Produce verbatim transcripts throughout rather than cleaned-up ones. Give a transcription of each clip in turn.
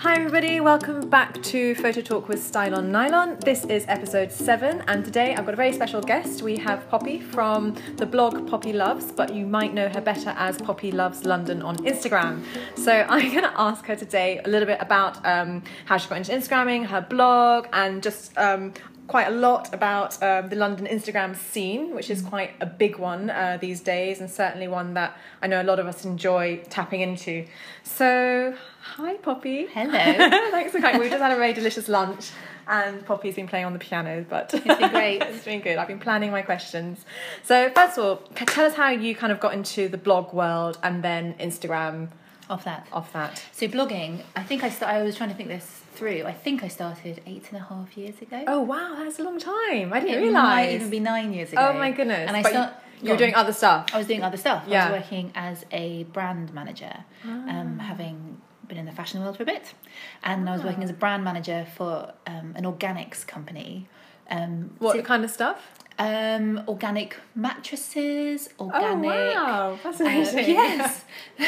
Hi everybody, welcome back to Photo Talk with Style on Nylon. This is episode seven and today I've got a very special guest. We have Poppy from the blog Poppy Loves, but you might know her better as Poppy Loves London on Instagram. So I'm going to ask her today a little bit about um, how she got into Instagramming, her blog, and just um, quite a lot about um, the London Instagram scene, which is quite a big one uh, these days, and certainly one that I know a lot of us enjoy tapping into. So, hi Poppy. Hello. Thanks for coming. We've just had a very delicious lunch and Poppy's been playing on the piano, but It's been great. It's been good. I've been planning my questions. So first of all, tell us how you kind of got into the blog world and then Instagram Off that. off that. So blogging, I think I sta- I was trying to think this through. I think I started eight and a half years ago. Oh wow, that's a long time. I didn't it realise. might even be nine years ago. Oh my goodness. And I But start. you, you were doing other stuff. I was doing other stuff. Yeah. I was working as a brand manager, um, having been in the fashion world for a bit, and I was working as a brand manager for um, an organics company. Um, What so- kind of stuff? Um, organic mattresses, organic. Oh wow, that's uh, amazing. yes,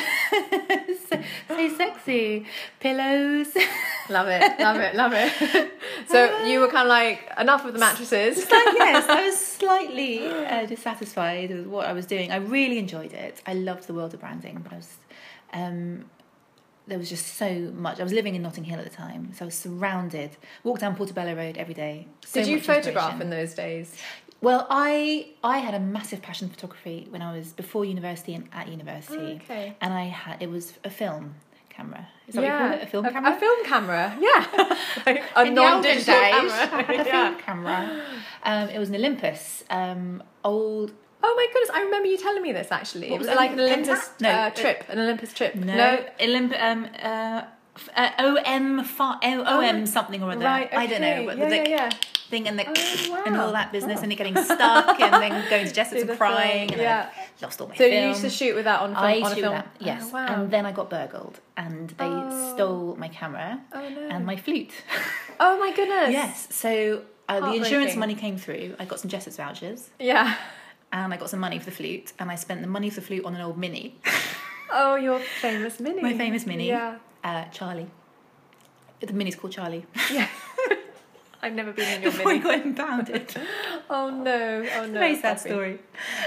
so, so sexy. Pillows. Love it, love it, love it. So you were kind of like, enough of the mattresses. It's like, yes, I was slightly uh, dissatisfied with what I was doing. I really enjoyed it. I loved the world of branding, but I was, um, there was just so much. I was living in Notting Hill at the time, so I was surrounded. Walked down Portobello Road every day. So Did you much photograph inspiration. in those days? Well, I I had a massive passion for photography when I was before university and at university. Okay. And I had it was a film camera. Is that what you Yeah, call it? A film camera? A film camera, yeah. Like a In the olden non-digital days, camera. I had a Yeah. film camera. Um, it was an Olympus, um, old. Oh my goodness, I remember you telling me this actually. What It was was like it? an Olympus Penta- no, uh, it- trip, an Olympus trip. No, Olymp- um, uh, f- uh, O M fi- O M something or other. Right, I don't know, okay. but Yeah, the yeah, yeah. thing and the Oh, and wow. all that business, Oh. and it getting stuck, and then going to Jessop's Do and the crying, film, and yeah. I lost all my So film. you used to shoot with that on film? I on used a to do film? that, yes. Oh, wow. And then I got burgled, and they Oh. stole my camera Oh, no. and my flute. Oh my goodness. Yes, so uh, the insurance Heartbreaking. money came through. I got some Jessop's vouchers, Yeah. and I got some money for the flute, and I spent the money for the flute on an old Mini, Oh, your famous Mini. my famous Mini, Yeah. uh, Charlie. The Mini's called Charlie. Yeah. I've never been in your Before I Mini. got impounded. Oh no, oh no. Very sad Poppy. story.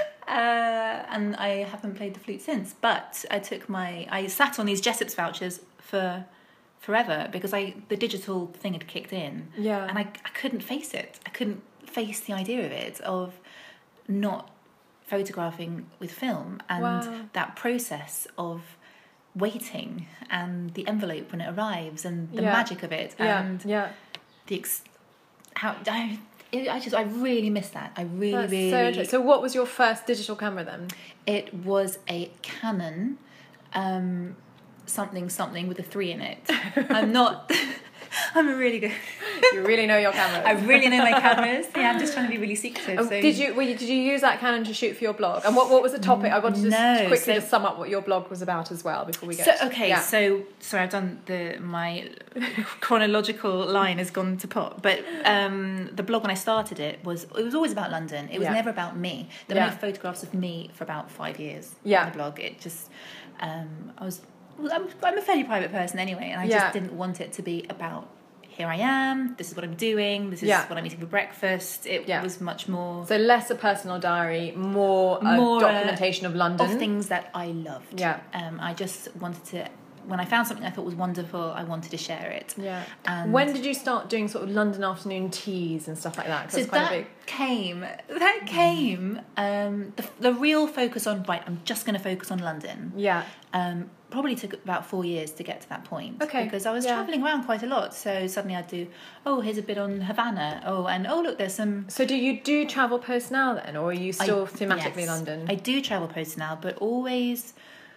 Uh, and I haven't played the flute since. But I took my, I sat on these Jessop's vouchers for forever because I the digital thing had kicked in. Yeah. And I, I couldn't face it. I couldn't face the idea of it, of not photographing with film and Wow. that process of waiting and the envelope when it arrives and the Yeah. magic of it Yeah, and yeah. the ex- how I, it, I just I really miss that. I really That's really. so interesting. So what was your first digital camera then? It was a Canon, um, something something with a three in it. I'm not. I'm a really good. You really know your cameras. I really know my cameras. Yeah, I'm just trying to be really secretive. Oh, so. did you were you, did you use that Canon to shoot for your blog? And what, what was the topic? I want to just No, quickly so- just sum up what your blog was about as well before we get. So okay, yeah. so sorry, I've done the my chronological line has gone to pot, but um, the blog when I started it was it was always about London. It was Yeah. never about me. There were Yeah. no photographs of me for about five years. Yeah. on the blog. It just um, I was well, I'm, I'm a fairly private person anyway, and I Yeah. just didn't want it to be about here I am. This is what I'm doing. This is Yeah. what I'm eating for breakfast. It Yeah. was much more So less a personal diary, more, More, a uh, documentation of London. of things that I loved. Yeah. Um, I just wanted to. When I found something I thought was wonderful, I wanted to share it. Yeah. And When did you start doing sort of London afternoon teas and stuff like that? 'Cause so it's quite that a big. came. That came. Um, the, the real focus on right. I'm just going to focus on London. Yeah. Um, probably took about four years to get to that point. Okay, Because I was yeah. travelling around quite a lot. So suddenly I'd do. Oh, here's a bit on Havana. Oh, and oh look, there's some. So do you do travel posts now then, or are you still I- thematically yes. London? I do travel posts now, but always,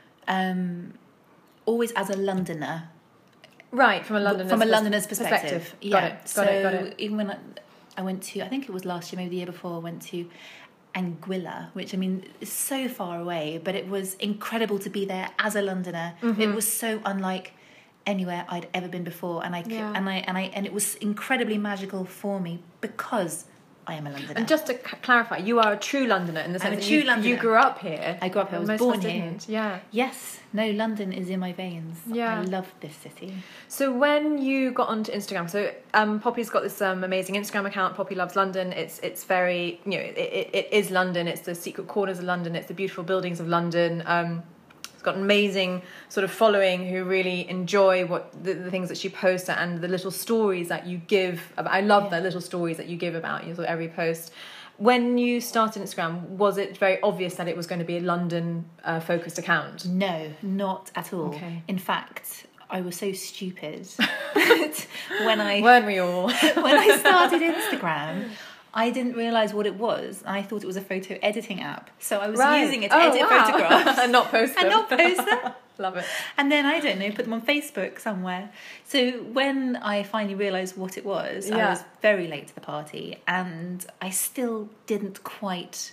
um, always as a Londoner. Right, from a Londoner's from a pers- Londoner's perspective. Got Yeah. it. Got so it. Got it. even when I, I went to, I think it was last year, maybe the year before, I went to Anguilla, which I mean is so far away, but it was incredible to be there as a Londoner. Mm-hmm. It was so unlike anywhere I'd ever been before, and I c- Yeah. and I and I and it was incredibly magical for me because I am a Londoner. And just to c- clarify, you are a true Londoner in the sense I'm a that true you, Londoner. you grew up here. I grew up here. I was Most born of us here. didn't. Yeah. Yes. No, London is in my veins. Yeah. I love this city. So when you got onto Instagram, so um, Poppy's got this um, amazing Instagram account, Poppy Loves London. It's it's very, you know, it, it, it is London. It's the secret corners of London. It's the beautiful buildings of London. Um, it's got an amazing sort of following who really enjoy what the, the things that she posts and the little stories that you give. About, I love Yeah. the little stories that you give about you know, every post. When you started Instagram, was it very obvious that it was going to be a London uh, focused account? No, not at all. Okay. In fact, I was so stupid that when I Weren't we all? when I started Instagram, I didn't realise what it was. I thought it was a photo editing app. So I was Right. using it to Oh, edit wow. photographs. and not post them. And not post them. Love it. And then, I don't know, put them on Facebook somewhere. So when I finally realised what it was, Yeah. I was very late to the party, and I still didn't quite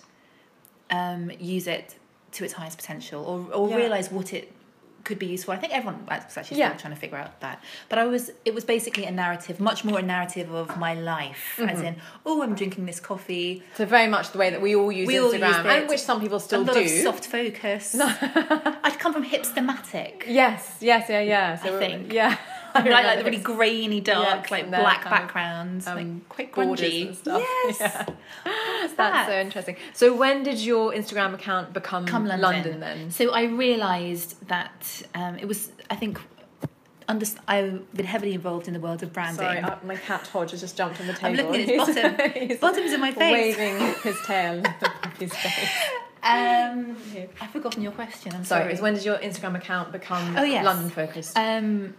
um, use it to its highest potential or, or Yeah. realise what it could be used for. I think everyone was actually Yeah. still trying to figure out that. But I was, it was basically a narrative, much more a narrative of my life, Mm-hmm. as in, oh, I'm drinking this coffee. So very much the way that we all use We all Instagram, used it. and which some people still a lot do. of soft focus. I'd come from hipstermatic. Yes, yes, yeah, yeah. So I we're- think. yeah. I like, like the really grainy, dark, Yes, like and they're black kind of, backgrounds, um, like quite borders grungy. and stuff. Yes, Yeah. What was That's that? so interesting. So when did your Instagram account become Come London. London then? So I realised that um, it was. I think under, I've been heavily involved in the world of branding. Sorry, uh, my cat Hodge has just jumped on the table. I'm looking at his He's- bottom. he's Bottom's in my face. waving his tail. his face. Um, I've forgotten your question. I'm Sorry, sorry. it's when did your Instagram account become Oh, yes. London focused? Um,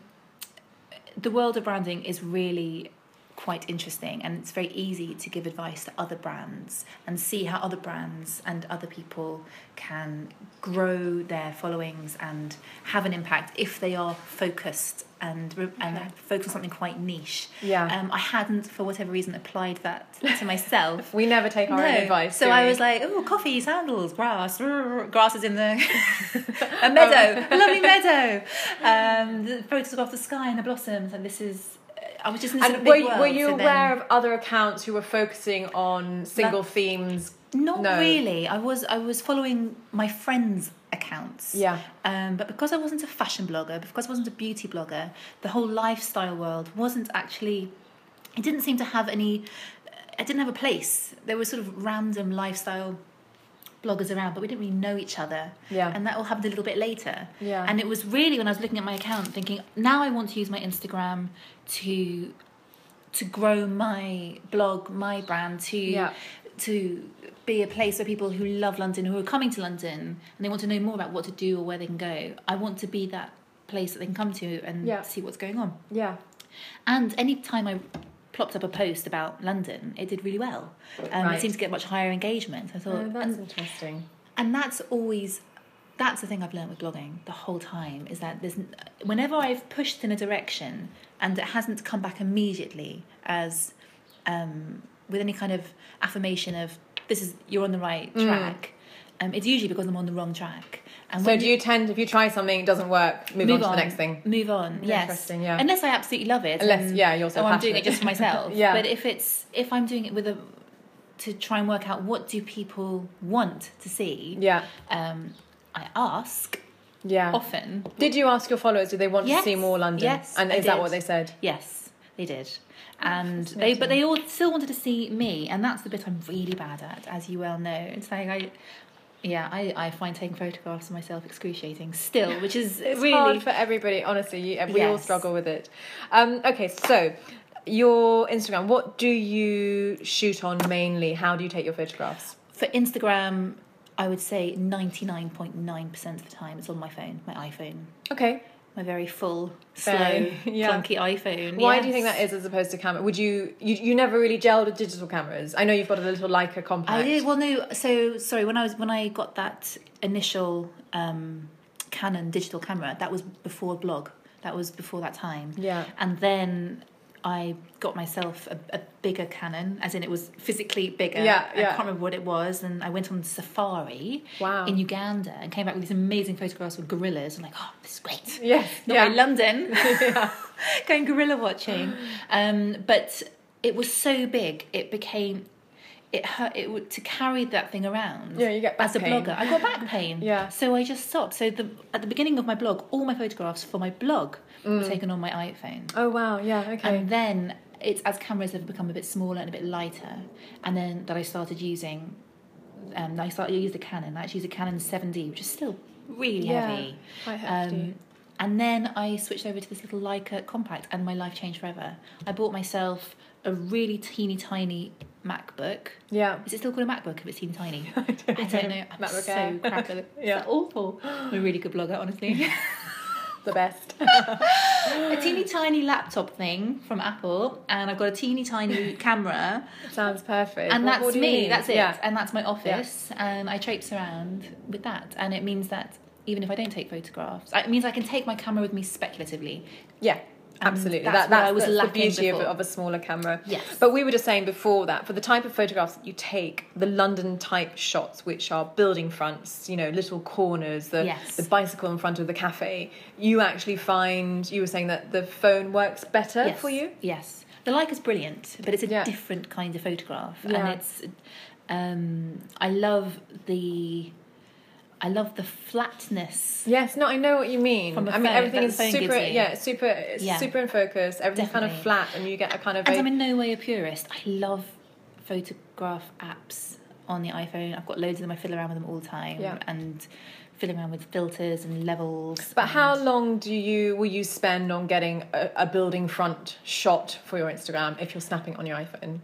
the world of branding is really quite interesting, and it's very easy to give advice to other brands and see how other brands and other people can grow their followings and have an impact if they are focused and re- Okay. and focus on something quite niche. Yeah. Um, I hadn't, for whatever reason, applied that to myself. We never take our own advice. So do I we? was like, oh, coffee, sandals, grass. Grass is in the a meadow, a lovely meadow. Um, the photos of the sky and the blossoms, and this is. I was just in this And big were you, world, were you so aware then- of other accounts who were focusing on single themes? Not No. really. I was I was following my friends' accounts. Yeah. Um, but because I wasn't a fashion blogger, because I wasn't a beauty blogger, the whole lifestyle world wasn't actually. It didn't seem to have any. It didn't have a place. There were sort of random lifestyle bloggers around, but we didn't really know each other. Yeah. And that all happened a little bit later. Yeah. And it was really when I was looking at my account thinking, now I want to use my Instagram to to grow my blog, my brand, to Yeah. to be a place where people who love London, who are coming to London, and they want to know more about what to do or where they can go. I want to be that place that they can come to and Yeah. see what's going on. Yeah. And any time I plopped up a post about London, it did really well. Um, Right. It seemed to get much higher engagement. I thought, Oh, that's and, interesting. and that's always that's the thing I've learned with blogging the whole time, is that there's whenever I've pushed in a direction and it hasn't come back immediately as um, with any kind of affirmation of this is you're on the right track, um, it's usually because I'm on the wrong track. And So when do you tend, if you try something, it doesn't work, move, on to the next thing? Move on, yes. Interesting, yeah. Unless I absolutely love it. Unless- then, yeah, you're so oh, I'm doing it passionate. just for myself. Yeah. But if it's if I'm doing it with a to try and work out what do people want to see, Yeah. um, I ask Yeah. often. Did you ask your followers, did they want Yes, to see more London? yes, And I is that did. what they said? Yes, they did. And they, fascinating. but they all still wanted to see me, and that's the bit I'm really bad at, as you well know. It's like I, yeah, I, I find taking photographs of myself excruciating still, which is It's really hard for everybody, honestly. You, we all Yes. struggle with it. Um, okay, so your Instagram, what do you shoot on mainly? How do you take your photographs? for Instagram. I would say ninety-nine point nine percent of the time it's on my phone, my iPhone, Okay. my very full, Very- slow, yeah. clunky iPhone. Why do you yes. think that is as opposed to camera? Would you, you, you never really gelled with digital cameras? I know you've got a little Leica compact. I did. Well, no. So sorry. When I was when I got that initial um, Canon digital camera, that was before blog. That was before that time. Yeah. And then I got myself a, a bigger Canon, as in it was physically bigger. Yeah, I yeah. can't remember what it was. And I went on safari Wow. in Uganda and came back with these amazing photographs of gorillas. I'm like, oh, this is great. Yes. Not yeah. in London. yeah. Going gorilla watching. Um, but it was so big, it became it hurt. It would to carry that thing around. Yeah, you get back as a pain. blogger. I got back pain. Yeah. So I just stopped. So the at the beginning of my blog, all my photographs for my blog Mm. were taken on my iPhone. Oh wow, yeah, okay. And then it's as cameras have become a bit smaller and a bit lighter, and then that I started using. Um, I started to use the Canon. I actually use a Canon seven D, which is still really Yeah, heavy. quite hefty. Um, and then I switched over to this little Leica compact, and my life changed forever. I bought myself a really teeny tiny MacBook. Yeah. Is it still called a MacBook if it's teeny tiny? I don't, I don't know. I'm MacBook so Air. crap at it. Yeah. It's awful. I'm a really good blogger, honestly. The best. A teeny tiny laptop thing from Apple, and I've got a teeny tiny camera. Sounds perfect. And What- that's what do you me, need? that's it. Yeah. And that's my office, and I traipse around with that. And it means that even if I don't take photographs, it means I can take my camera with me speculatively. Yeah. And Absolutely, that's that, what that's, I was that's the lacking beauty of, before. of a smaller camera. Yes. But we were just saying before that, for the type of photographs that you take, the London type shots, which are building fronts, you know, little corners, the, Yes. the bicycle in front of the cafe, you actually find, you were saying that the phone works better Yes. for you? Yes. The Leica's brilliant, but it's a Yeah. different kind of photograph. Yeah. And it's, um, I love the, I love the flatness. Yes, no, I know what you mean. From the I mean, phone, everything that is the phone super, gives you. yeah, super, it's Yeah. super in focus. Everything's kind of Definitely. flat, and you get a kind of. And a, I'm in no way a purist. I love photograph apps on the iPhone. I've got loads of them. I fiddle around with them all the time. Yeah. And fiddle around with filters and levels. But and how long do you will you spend on getting a, a building front shot for your Instagram if you're snapping on your iPhone?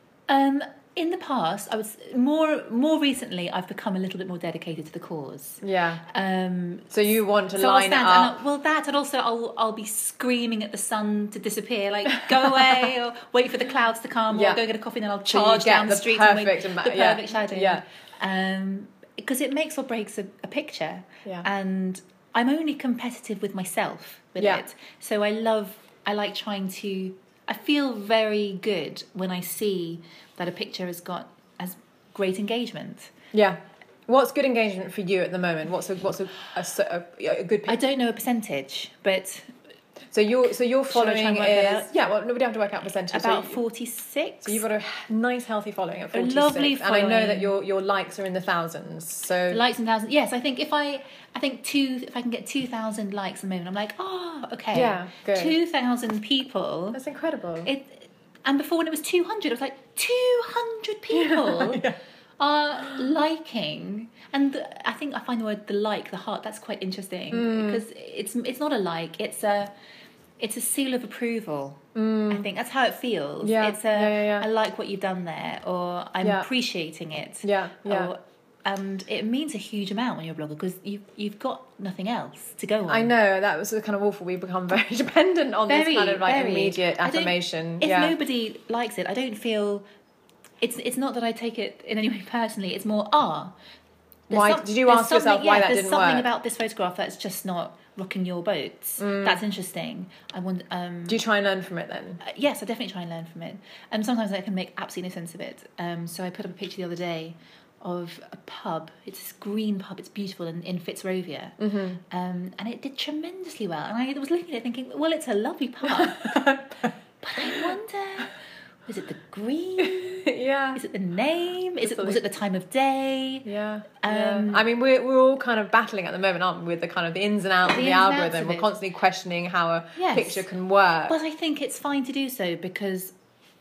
Um, in the past, I was more more recently. I've become a little bit more dedicated to the cause. Yeah. Um, So you want to so I'll line it stand up. and I, well, that and also I'll I'll be screaming at the sun to disappear, like go away, or wait for the clouds to come, Yeah. or go get a coffee, and then I'll So you charge get down the, the street and perfect wait ama- the yeah. perfect shadow. Yeah. Um, because it makes or breaks a, a picture. Yeah. And I'm only competitive with myself with Yeah. it. So I love, I like trying to, I feel very good when I see that a picture has got as great engagement. Yeah. What's good engagement for you at the moment? What's a what's a a, a, a good I picture? don't know a percentage, but So you're so you're Shall I try following and work that is out? yeah. Well, no, we don't have to work out percentage. about so, you- forty-six. so you've got a nice healthy following at A forty-six, lovely and I know following. that your your likes are in the thousands. So Likes and thousands. Yes, I think if I, I think two, if I can get two thousand likes at the moment, I'm like, oh, okay. Yeah, good. Two thousand people. that's incredible. It, and before when it was two hundred, I was like, two hundred people Yeah. are liking. And the, I think I find the word the like, the heart, that's quite interesting Mm. because it's it's not a like, it's a it's a seal of approval. I think that's how it feels. Mm. Yeah, It's a yeah, yeah, yeah. I like what you've done there, or I'm Yeah. appreciating it. Yeah, yeah. Or, and it means a huge amount when you're a blogger because you've you've got nothing else to go on. I know that was kind of awful. We become very dependent on Very, this kind of like very. immediate I don't- affirmation. If yeah. nobody likes it, I don't feel. It's it's not that I take it in any way personally. It's more ah. there's Why- some- did you there's ask yourself something- why yeah, that there's didn't something work? about this photograph that's just not rocking your boats. That's interesting. I want. Um, Do you try and learn from it then? uh, yes, I definitely try and learn from it. And sometimes I can make absolutely no sense of it. Um, so I put up a picture the other day of a pub. It's this green pub. It's beautiful in, in Fitzrovia. Mm-hmm. Um, and it did tremendously well. And I was looking at it thinking, well, it's a lovely pub. But I wonder, was it the green? yeah. Is it the name? Is it, Absolutely. was it the time of day? Yeah, Um, yeah. I mean, we're we're all kind of battling at the moment, aren't we, with the kind of the ins and outs The of the ins and outs algorithm. of We're it. constantly questioning how a Yes. picture can work. But I think it's fine to do so because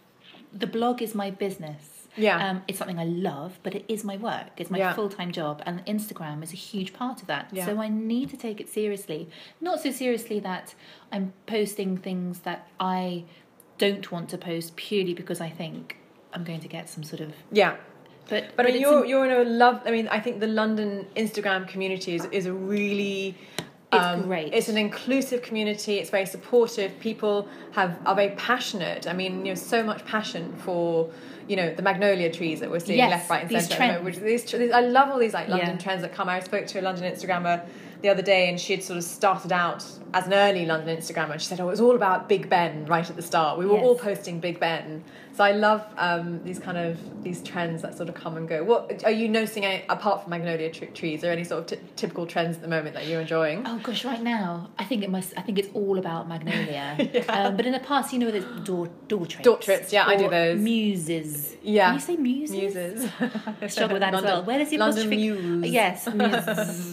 the blog is my business. Yeah. Um, it's something I love, but it is my work. It's my Yeah. full-time job, and Instagram is a huge part of that. Yeah. So I need to take it seriously. Not so seriously that I'm posting things that I don't want to post purely because I think I'm going to get some sort of... yeah. But, But I mean, it's you're im- you're in a love. I mean, I think the London Instagram community is is a really. It's great. It's an inclusive community. It's very supportive. People have are very passionate. I mean, you know, so much passion for you know the magnolia trees that we're seeing Yes, left, right, and these centre. at the moment, trends. Which these, these, I love all these like London Yeah. trends that come. I spoke to a London Instagrammer the other day, and she had sort of started out as an early London Instagrammer. She said, "Oh, it was all about Big Ben right at the start. We were Yes. all posting Big Ben." So I love um, these kind of these trends that sort of come and go. What are you noticing any, apart from magnolia tr- trees? Are there any sort of t- typical trends at the moment that you're enjoying? Oh gosh, right now I think it must. I think it's all about magnolia. Yeah. um, but in the past, you know, there's door door trips. Door trips, yeah, I do or those. Muses. Muse. Yeah. Can you say muses? Muses. I struggle with that London, as well. Where does the London apostrophe... Muse. Yes, Muse.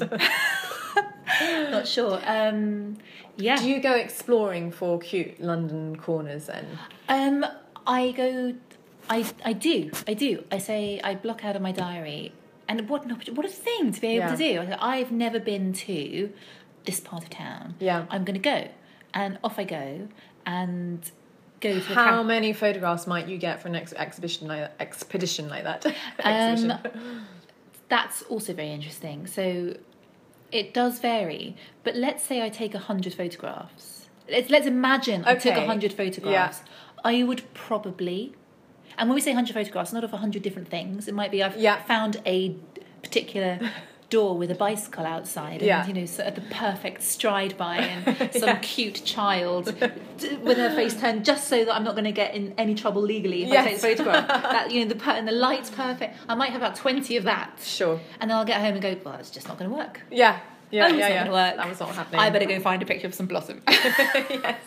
Not sure. Um, yeah. Do you go exploring for cute London corners then? Um, I go... I, I do. I do. I say I block out of my diary. And what an oppor- what a thing to be able Yeah. to do. I go, I've never been to this part of town. Yeah. I'm going to go. And off I go and go to a How ca- many photographs might you get for an ex- exhibition like expedition like that? Um, Exhibition. That's also very interesting. So it does vary. But let's say I take one hundred photographs. Let's, let's imagine I took Okay. one hundred photographs. I would probably... And when we say one hundred photographs, not of one hundred different things. It might be I've Yeah. found a particular door with a bicycle outside and, Yeah. you know, so at the perfect stride by and some Yeah. cute child d- with her face turned just so that I'm not going to get in any trouble legally if Yes. I take the photograph. That, you know, the per- and the light's perfect. I might have about twenty of that. Sure. And then I'll get home and go, well, it's just not going to work. Yeah. Yeah, Oh, yeah, it's not yeah. going to work. That was not happening. I better go find a picture of some blossom. Yes.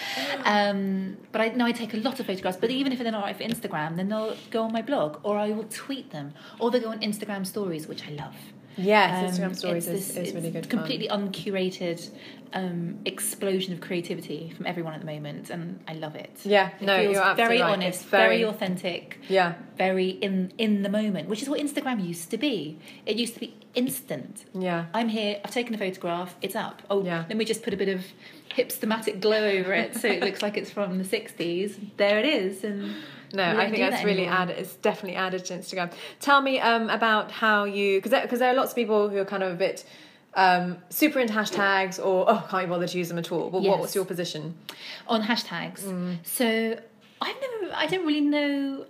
Um, but I know I take a lot of photographs. But even if they're not right for Instagram, then they'll go on my blog, or I will tweet them, or they go on Instagram stories, which I love. Yes, Um, Instagram stories it's is, this- is really it's good completely fun. uncurated um, explosion of creativity from everyone at the moment, and I love it. Yeah, It no, feels you're absolutely very right. honest, It's very... very- authentic, Yeah. very in in the moment, which is what Instagram used to be. It used to be instant. Yeah. I'm here, I've taken a photograph, it's up. Oh, Yeah. let me just put a bit of hipstermatic glow over it so it looks like it's from the sixties. There it is. And No, we I don't think do that's that really anymore. added. It's definitely added to Instagram. Tell me um, about how you, because there, 'cause there are lots of people who are kind of a bit um, super into hashtags, or oh, can't be bothered to use them at all. But Yes. what, what's your position? On hashtags. Mm. So I've never, I don't really know.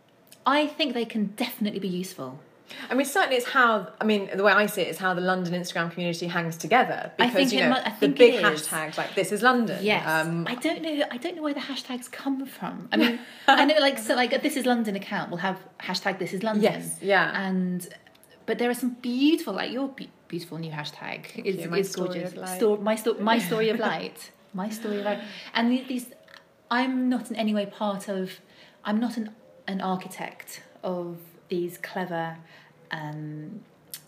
I think they can definitely be useful. I mean, certainly it's how, I mean, the way I see it is how the London Instagram community hangs together. I Because, think you it know, mu- I think the big it is. hashtags like This Is London. Yes, Um, I don't know. I don't know where the hashtags come from. I mean, I know, like, so, like, a This Is London account will have hashtag This Is London. Yes, yeah. And but there are some beautiful, like your be- beautiful new hashtag is, you. My is story gorgeous. of light. Sto- my sto- my story of light. My story of light. And these, these, I'm not in any way part of. I'm not an an architect of these clever. Um,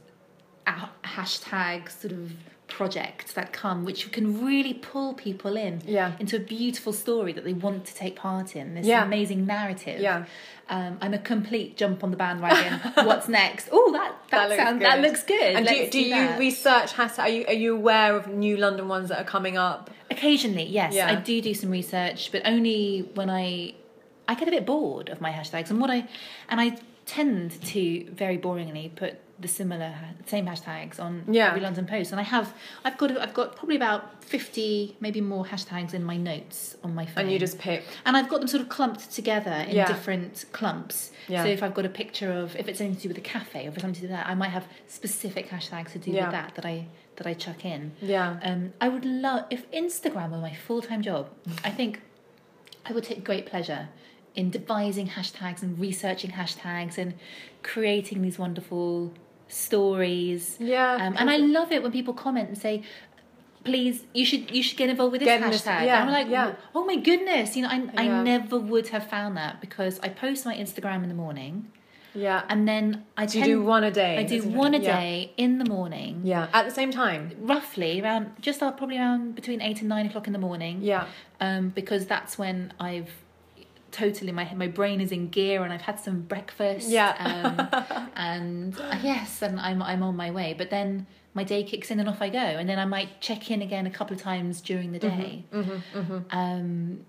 a- hashtag sort of projects that come which can really pull people in Yeah. into a beautiful story that they want to take part in, this Yeah. amazing narrative. Yeah. um, I'm a complete jump on the bandwagon. What's next? Oh, that that, That looks sounds good. that looks good. And do, Let's do you that. research hashtags? Are you, are you aware of new London ones that are coming up? Occasionally, yes, Yeah. I do do some research, but only when I I get a bit bored of my hashtags, and what I and I tend to very boringly put the similar same hashtags on Yeah. every London post, and I have I've got I've got probably about fifty, maybe more hashtags in my notes on my phone, And you just pick. and I've got them sort of clumped together in Yeah. different clumps. Yeah. So if I've got a picture of, if it's anything to do with a cafe or if it's something to do with that, I might have specific hashtags to do Yeah. with that that I that I chuck in. Yeah. Um, I would love if Instagram were my full time job. I think I would take great pleasure in devising hashtags and researching hashtags and creating these wonderful stories. Yeah. Um, and I love it when people comment and say, please, you should you should get involved with this Get in hashtag. this- yeah, And I'm like, yeah. oh my goodness, you know, I, I Yeah. never would have found that because I post my Instagram in the morning Yeah. and then I Do you tend, do one a day? I do isn't it? one a Yeah. day in the morning, Yeah. At the same time. roughly around just uh, probably around between eight and nine o'clock in the morning. Yeah. Um, because that's when I've totally my my brain is in gear and I've had some breakfast. Yeah. Um, and uh, yes, and I'm I'm on my way. But then my day kicks in and off I go, and then I might check in again a couple of times during the day. Mm-hmm, mm-hmm. Um,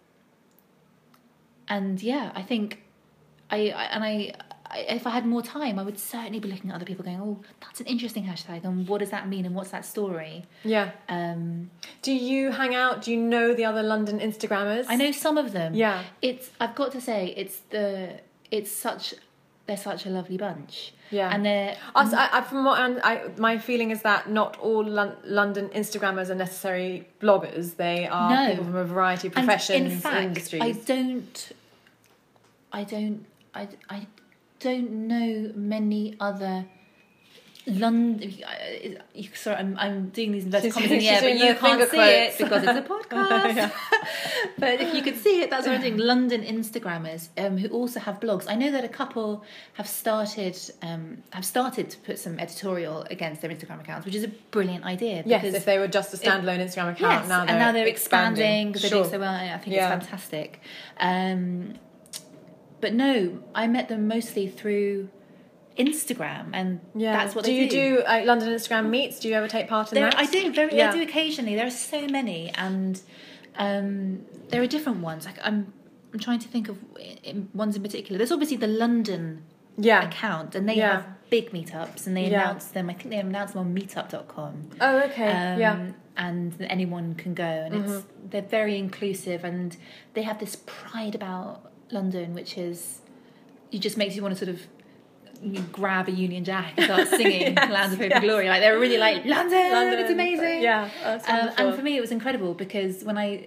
and yeah, I think I, I and I, I if I had more time, I would certainly be looking at other people, going, "Oh, that's an interesting hashtag, and what does that mean, and what's that story?" Yeah. Um, Do you hang out? Do you know the other London Instagrammers? I know some of them. Yeah. It's I've got to say it's the it's such they're such a lovely bunch. Yeah. And they're Us, I, I, from what I'm, I, my feeling is that not all Lon- London Instagrammers are necessarily bloggers. They are No. people from a variety of and professions, in fact, industries. I don't I don't I, I don't know many other London. You, sorry, I'm, I'm doing these inverted She's- commas in the she's air, but doing you the can't finger see quotes. it because it's a podcast. Yeah. But if you could see it, that's what I'm doing. London Instagrammers um, who also have blogs. I know that a couple have started um, have started to put some editorial against their Instagram accounts, which is a brilliant idea. Yes, because if they were just a standalone Instagram account, yes, now they're and now they're expanding because Sure. they're doing so well. I think Yeah. it's fantastic. Um, but no, I met them mostly through Instagram, and Yeah. that's what do they you do. Like London Instagram meets? Do you ever take part in There, that? I do very, Yeah. I do occasionally. There are so many, and um, there are different ones. Like I'm, I'm trying to think of in, ones in particular. There's obviously the London Yeah. account, and they Yeah. have big meetups, and they Yeah. announce them. I think they announce them on meetup dot com. Oh, okay. Um, yeah. And anyone can go, and it's Mm-hmm. they're very inclusive, and they have this pride about London, which is it just makes you want to sort of you grab a Union Jack and start singing Yes, "Land of Hope yes. and Glory." Like they're really like London, London, it's amazing. Yeah, that's Um, wonderful. and for me, it was incredible because when I,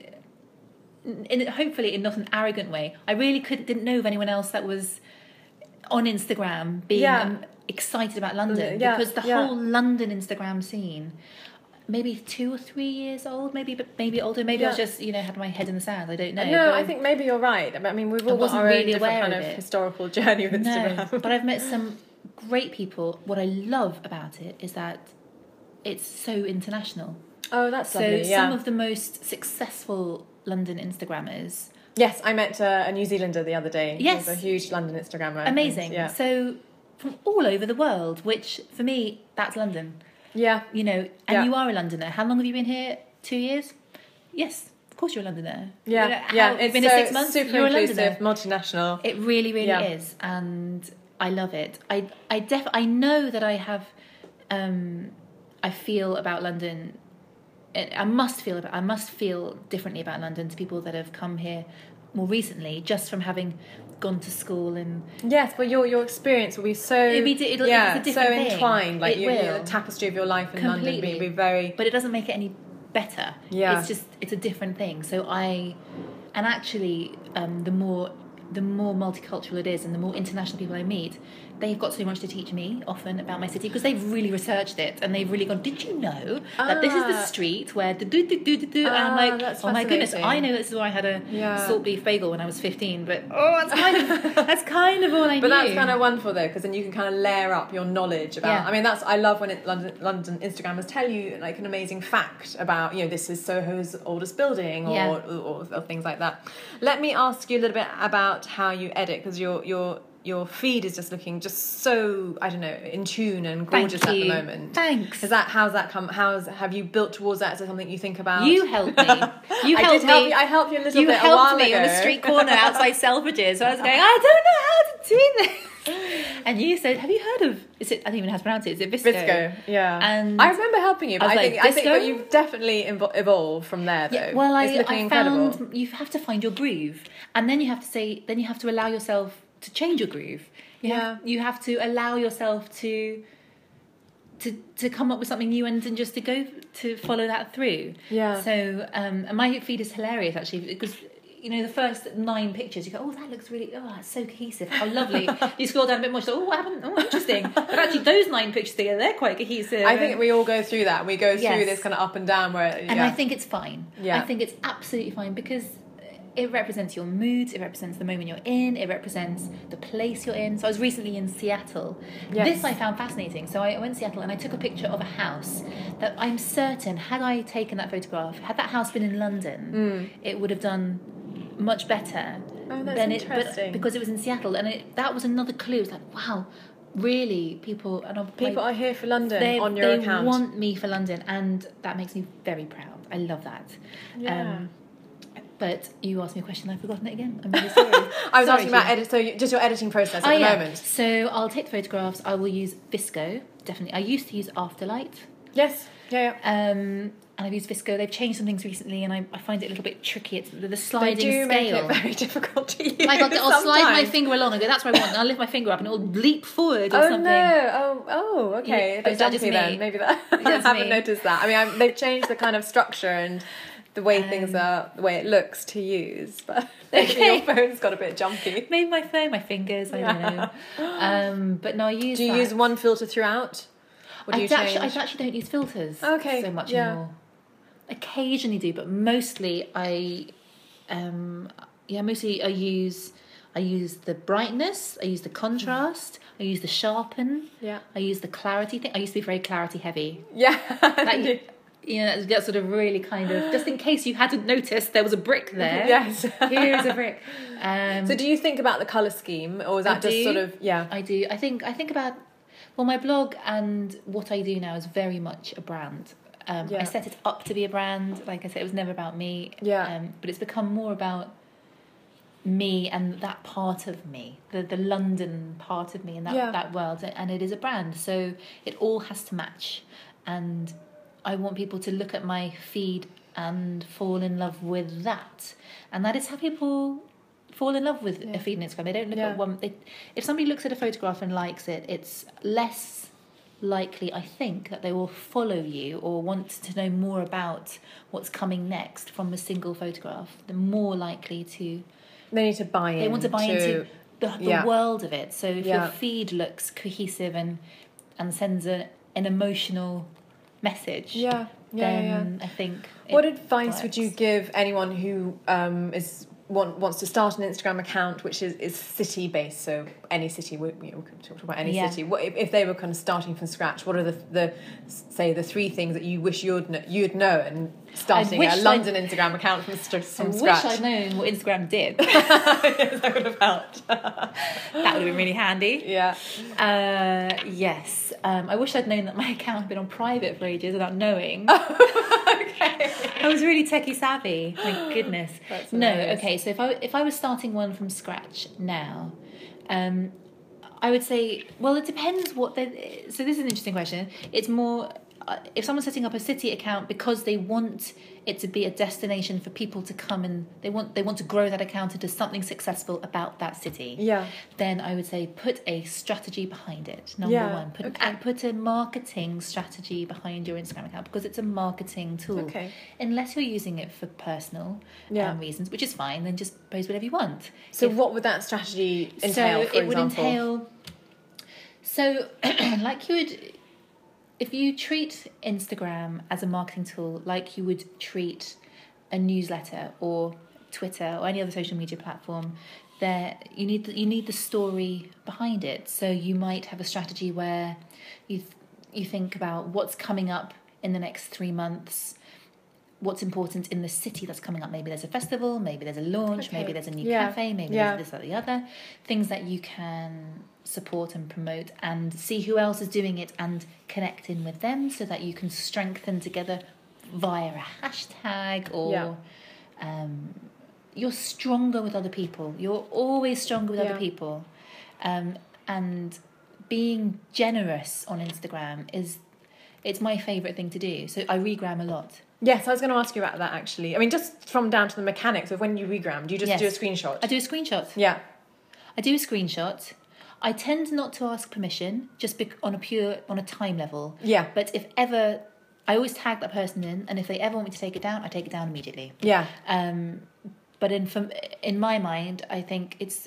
in hopefully in not an arrogant way, I really could didn't know of anyone else that was on Instagram being Yeah. um, excited about London Yeah, because the yeah. whole London Instagram scene, maybe two or three years old, maybe but maybe older. Maybe I was Yeah. just you know had my head in the sand. I don't know. No, but I think maybe you're right. I mean, we've I all got wasn't our own really different aware kind of of it. historical journey with Instagram. No, but I've met some great people. What I love about it is that it's so international. Oh, that's So lovely. Yeah. some of the most successful London Instagrammers, Yes, I met uh, a New Zealander the other day. Yes. He was a huge London Instagrammer. amazing. Yeah. So from all over the world, which for me, that's London. Yeah. You know, and Yeah. you are a Londoner. How long have you been here? Two years? Yes, of course you're a Londoner. Yeah. You know, how- yeah. you've It's been so here six months. super You're a inclusive, Londoner. multinational. It really, really Yeah. is, and I love it. I, I def, I know that I have, um, I feel about London. I must feel about. I must feel differently about London to people that have come here more recently, just from having gone to school and. Yes, but your your experience will be so It'll be di- it'll- yeah, it's a so different thing. entwined. Like It you, you know, will. the tapestry of your life in London will Completely. be very But it doesn't make it any better. Yeah. It's just it's a different thing. So I, and actually, um, the more the more multicultural it is, and the more international people I meet, they've got so much to teach me often about my city because they've really researched it and they've really gone. Did you know that this is the Ah. street where the do do do do do? And Ah, I'm like, that's oh my goodness, fascinating. I know this is where I had a Yeah. salt beef bagel when I was fifteen. But oh, that's kind of that's kind of all I But knew. that's kind of wonderful though, because then you can kind of layer up your knowledge about. Yeah. I mean, that's I love when it, London, London Instagrammers tell you like an amazing fact about you know this is Soho's oldest building or, Yeah. or, or things like that. Let me ask you a little bit about how you edit because your your your feed is just looking just so I don't know in tune and Thank gorgeous at you. the moment. Thanks. Is that how's that come? How's have you built towards that? Is it something you think about? You helped me. You I helped did help me. you. I helped you a little You bit a helped while me ago. on a street corner outside Selfridges. So I was going, I don't know how to do this. And you said, have you heard of? Is it? I don't even know how to pronounce it. Is it Visco? Visco, yeah. And I remember helping you, but I I, was think like, I think Visco? but you've definitely invo- evolved from there, though. Yeah, well, I, it's looking I incredible. found you have to find your groove, and then you have to say, then you have to allow yourself to change your groove. You Yeah. have, you have to allow yourself to. To, to come up with something new and, and just to go to follow that through. Yeah. So um, and my feed is hilarious actually because you know the first nine pictures you go, oh that looks really, oh it's so cohesive, how lovely. You scroll down a bit more, you go, oh what happened, oh interesting. But actually those nine pictures together they're quite cohesive. I think we all go through that. We go through Yes. this kind of up and down where, and yeah. I think it's fine. Yeah. I think it's absolutely fine because it represents your mood, it represents the moment you're in, it represents the place you're in. So I was recently in Seattle. Yes. This I found fascinating. So I went to Seattle and I took a picture of a house that I'm certain, had I taken that photograph, had that house been in London, it would have done much better. Oh, that's than It, interesting. but because it was in Seattle, and it, that was another clue. It's like, wow, really, people... And I'm People like, are here for London they, on your they account. want me for London, and that makes me very proud. I love that. Yeah. Um, but you asked me a question, I've forgotten it again. I'm really sorry. I was Sorry, asking about Julie. edit, so you, just your editing process at Oh, the yeah. moment. So I'll take the photographs. I will use Visco, definitely. I used to use Afterlight, Yes. Yeah. yeah. um, and I've used Visco. They've changed some things recently, and I, I find it a little bit tricky. It's the, the They sliding do scale. make it very difficult to use. Like I'll, I'll slide my sometimes. finger along and go, that's where I want. And I'll lift my finger up and it'll leap forward or Oh something. no! Oh, oh, okay. Yeah. A bit Oh, is that just jumpy then. me? Maybe that. I That's haven't me. noticed that. I mean, I'm, they've changed the kind of structure and the way Um, things are, the way it looks to use. But maybe Okay. your phone's got a bit jumpy. Maybe my phone, my fingers, I don't know. Um, but no, I use Do you that. use one filter throughout? Or do I you actually, change? I actually don't use filters Okay, so much yeah. anymore. Occasionally do, but mostly I, um, yeah, mostly I use, I use the brightness, I use the contrast, I use the sharpen, Yeah. I use the clarity thing. I used to be very clarity heavy. Yeah. Like, you know, that sort of really kind of, just in case you hadn't noticed, there was a brick there. Yes. Here's a brick. Um, So do you think about the colour scheme, or is that I just do. sort of, yeah? I do. I think I think about, well, my blog and what I do now is very much a brand. Um, Yeah. I set it up to be a brand. Like I said, it was never about me. Yeah. Um, but it's become more about me and that part of me, the the London part of me and that, Yeah. that world. And it is a brand. So it all has to match. And I want people to look at my feed and fall in love with that. And that is how people fall in love with Yeah. a feed on Instagram. They don't look Yeah. at one. They, if somebody looks at a photograph and likes it, it's less likely, I think, that they will follow you or want to know more about what's coming next from a single photograph. They're more likely to. They need to buy in. They want to buy into the, the yeah. world of it. So if Yeah. your feed looks cohesive and and sends a, an emotional message, Yeah. Yeah, yeah, yeah. then I think. What it advice would you works. give anyone who um, is want, wants to start an Instagram account which is, is city based? So any city, we, you know, we could talk about any Yeah. city. What if, if they were kind of starting from scratch? What are the the say the three things that you wish you'd kn- you'd know and starting wish a I'd- London Instagram account from, st- I from wish scratch? I'd known what Instagram did. Yes, that would have helped. That would have been really handy. Yeah. Uh, yes. Um, I wish I'd known that my account had been on private for ages without knowing. Okay. I was really techie savvy. My goodness. That's no, hilarious. okay. So if I if I was starting one from scratch now, um, I would say, well, it depends what they. So this is an interesting question. It's more uh, if someone's setting up a city account because they want it to be a destination for people to come and they want they want to grow that account into something successful about that city. Yeah. Then I would say put a strategy behind it. Number Yeah, one, put okay. and put a marketing strategy behind your Instagram account because it's a marketing tool. Okay. Unless you're using it for personal Yeah. um, reasons, which is fine, then just post whatever you want. So If- what would that strategy entail? so for it would example? entail. So, like you would, if you treat Instagram as a marketing tool, like you would treat a newsletter or Twitter or any other social media platform, there you need the, you need the story behind it. So you might have a strategy where you th- you think about what's coming up in the next three months. What's important in the city that's coming up. Maybe there's a festival, maybe there's a launch, Okay. maybe there's a new Yeah. cafe, maybe Yeah. there's this or the other. Things that you can support and promote and see who else is doing it and connect in with them so that you can strengthen together via a hashtag or Yeah. um, you're stronger with other people. You're always stronger with Yeah. other people. Um, and being generous on Instagram is it's my favourite thing to do. So I regram a lot. Yes, I was going to ask you about that actually. I mean, just from down to the mechanics of when you regram, do you just Yes. do a screenshot? I do a screenshot. Yeah. I do a screenshot. I tend not to ask permission, just bec- on a pure on a time level. Yeah. But if ever, I always tag that person in, and if they ever want me to take it down, I take it down immediately. Yeah. Um, but in from in my mind, I think it's.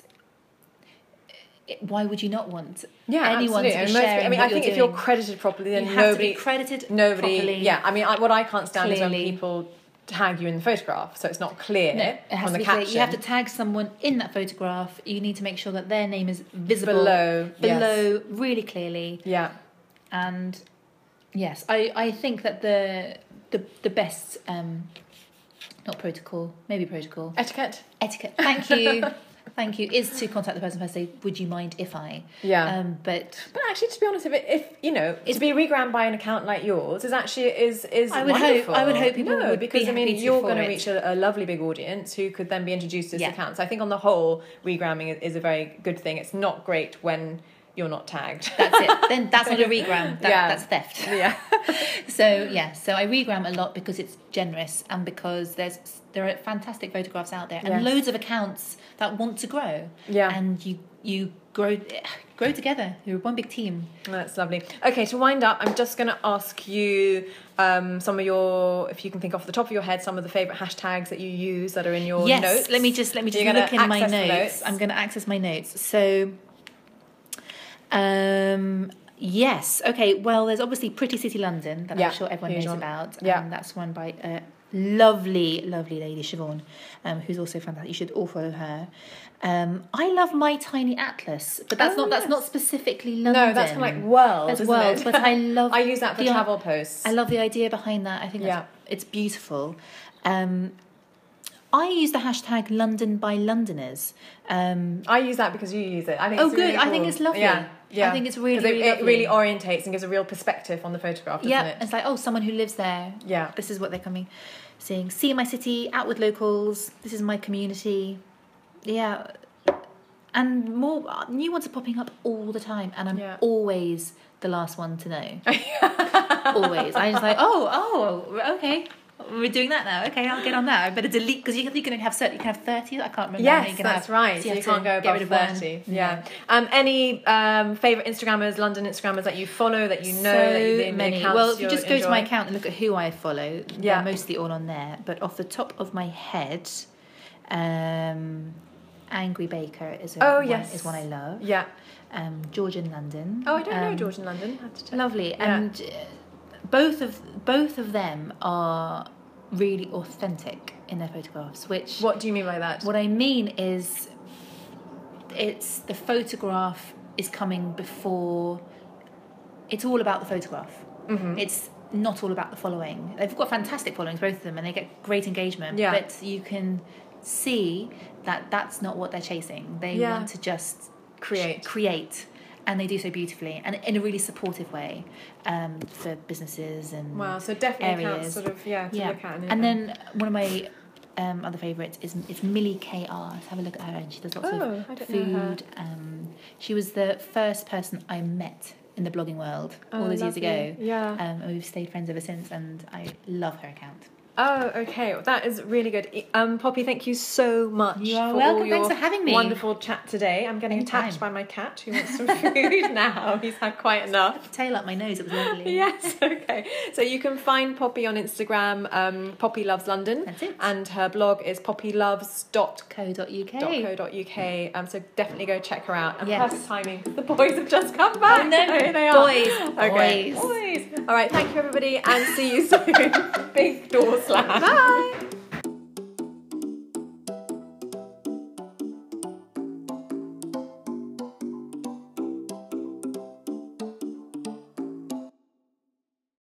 It, why would you not want Yeah, anyone absolutely. to be And most- sharing I mean, what I think you're if you're doing? credited properly, then You have nobody, to be credited nobody. properly. Yeah, I mean, I, what I can't stand is when Clearly. people tag you in the photograph, so it's not clear No, it has on to the be caption. clear. You have to tag someone in that photograph. You need to make sure that their name is visible Below, yes. below really clearly. Yeah. And yes, I, I think that the the the best um, not protocol, maybe protocol Etiquette. etiquette. Thank you, thank you. Is to contact the person first. Say, would you mind if I? Yeah. Um, but But actually, to be honest, if, it, if you know, It's- to be regrammed by an account like yours is actually is is I would hope- wonderful. I would hope people no, would because be I mean happy to you're for going to it. reach a, a lovely big audience who could then be introduced to this Yeah. account. So I think on the whole, regramming is, is a very good thing. It's not great when you're not tagged. that's it. Then that's not a regram. That, Yeah. That's theft. Yeah. So yeah, so I regram a lot because it's generous and because there's there are fantastic photographs out there and Yes. loads of accounts that want to grow. Yeah. And you you grow grow together. You're one big team. That's lovely. Okay, to wind up, I'm just going to ask you um, some of your, if you can think off the top of your head, some of the favourite hashtags that you use that are in your yes. notes. Let me just let me just You're gonna look in my access the notes. notes. I'm going to access my notes. So, um, Yes. Okay. Well, there's obviously Pretty City London that Yeah, I'm sure everyone huge knows one. about. Yeah. Um, that's run by a lovely, lovely lady, Siobhan, um, who's also fantastic. You should all follow her. Um, I love My Tiny Atlas, but that's Oh, not that's yes. not specifically London. No, that's kind of like world, That's isn't world. it? But I love. I use that for the- travel posts. I love the idea behind that. I think Yeah. that's, it's beautiful. Um, I use the hashtag London by Londoners. Um, I use that because you use it. I think Oh, it's good. really I think cool. it's lovely. Yeah, yeah. I think it's really, 'Cause it, really it lovely. really orientates and gives a real perspective on the photograph, doesn't yeah, it? it's like, oh, someone who lives there. Yeah. This is what they're coming, seeing. See my city, out with locals. This is my community. Yeah. And more new ones are popping up all the time, and I'm Yeah. always the last one to know. Always. I'm just like, oh, oh, okay. We're doing that now. Okay, I'll get on that. I better delete because you, you can have certain. You can have thirty. I can't remember. how many Yes, you can that's have. right. So you have can't to go get above rid of one. thirty. Yeah. Um, any um, favourite Instagrammers, London Instagrammers that you follow that you know that So you, the, the many. accounts Well, if you you just go to my enjoy? account and look at who I follow, Yeah. they're mostly all on there. But off the top of my head, um, Angry Baker is a, Oh, one, yes. is one I love. Yeah. Um, George in London. Oh, I don't know Um, George in London. I have to check. Lovely, Yeah. and uh, both of both of them are really authentic in their photographs. Which What do you mean by that? what I mean is, it's the photograph is coming before. It's all about the photograph. Mm-hmm. It's not all about the following. They've got fantastic followings, both of them, and they get great engagement. Yeah. But you can see that that's not what they're chasing. They Yeah. want to just Create. create, and they do so beautifully and in a really supportive way um, for businesses and Wow, so definitely accounts areas. sort of, yeah, to yeah. look at. And, And then one of my um, other favourites is it's Millie K R. Let's have a look at her, and she does lots Oh, of I don't know her. food. Um, she was the first person I met in the blogging world all Oh, those years lovely. ago. Yeah. Um, and we've stayed friends ever since, and I love her account. Oh, okay. Well, that is really good. Um, Poppy, thank you so much. You are for welcome. all your Thanks for having me. Wonderful chat today. I'm getting Anytime. attacked by my cat who wants some food now. He's had quite enough. Tail up my nose, it was lovely. Yes, okay. So you can find Poppy on Instagram, um, Poppy Loves London. That's it. And her blog is poppyloves dot co dot uk. co dot uk. Um, so definitely go check her out. And Yes. perfect timing because the boys have just come back. Oh, no. Here they are. Boys. Okay. Boys. Boys. All right, thank you everybody and see you soon. Big door slam. Bye.